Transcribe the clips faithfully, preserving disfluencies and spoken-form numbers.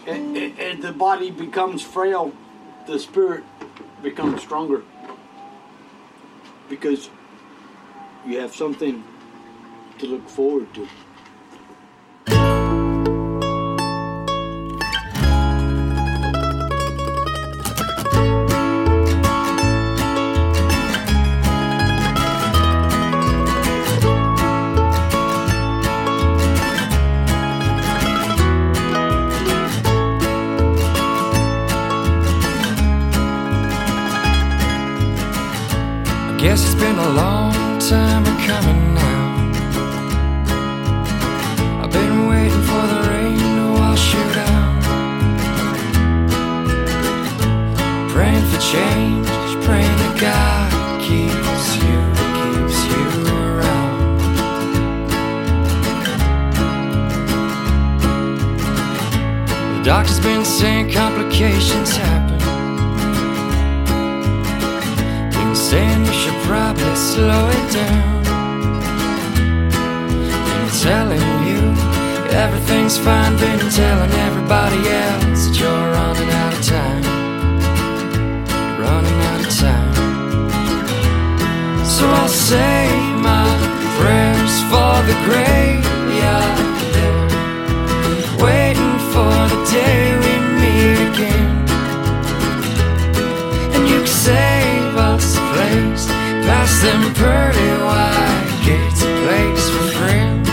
As the body becomes frail, the spirit becomes stronger. Because you have something to look forward to. Guess it's been a long time coming now. I've been waiting for the rain to wash you down. Praying for change, praying that God keeps you, keeps you around. The doctor's been saying complications happen, saying you should probably slow it down. Been telling you everything's fine, been telling everybody else that you're running out of time, running out of time. So I'll say my prayers for the graveyard there, waiting for the day we meet again. And you can save us a place past them pearly white gates, a place for friends.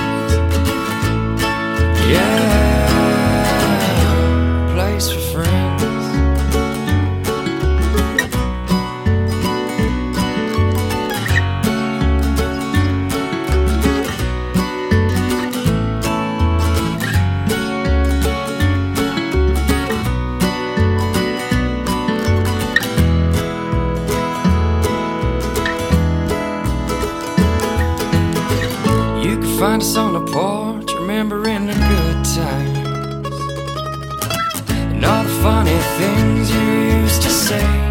Yeah, a place for friends. Find us on the porch, remembering the good times and all the funny things you used to say.